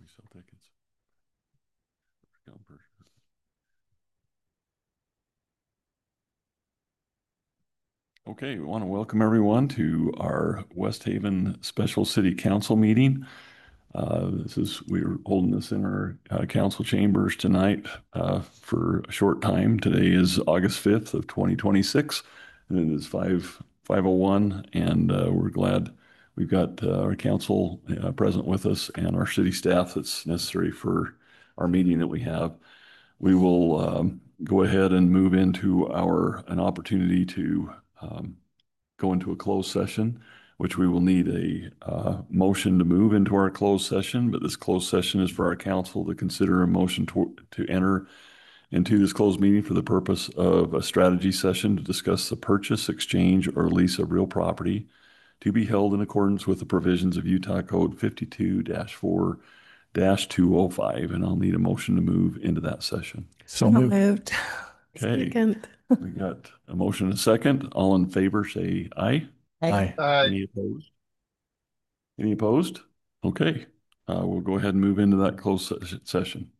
sell tickets. Okay, we want to welcome everyone to our West Haven Special City Council meeting. We're holding this in our council chambers tonight for a short time. Today is August 5th of 2026, and it is 5:01, and we're glad we've got our council present with us and our city staff that's necessary for our meeting that we have. We will go ahead and move into an opportunity to go into a closed session, which we will need a motion to move into our closed session. But this closed session is for our council to consider a motion to enter into this closed meeting for the purpose of a strategy session to discuss the purchase, exchange, or lease of real property to be held in accordance with the provisions of Utah Code 52-4-205. And I'll need a motion to move into that session. So moved. Okay. Second. We got a motion and a second. All in favor, say aye. Aye. Any opposed? Any opposed? Okay. We'll go ahead and move into that closed session.